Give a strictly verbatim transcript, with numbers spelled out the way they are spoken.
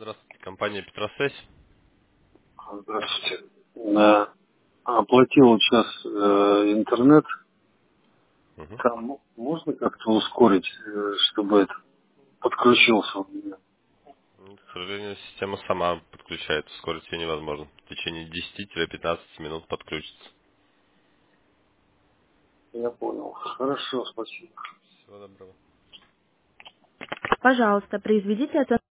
Здравствуйте, компания Петросвязь. Здравствуйте. Да. Оплатил вот сейчас э, интернет. Мгм. Там можно как-то ускорить, э, чтобы это подключился у меня? Ну, К сожалению, система сама подключается, ускорить ее невозможно. В течение десяти-пятнадцати минут подключится. Я понял. Хорошо, спасибо. Всего доброго. Пожалуйста, произведите оценку.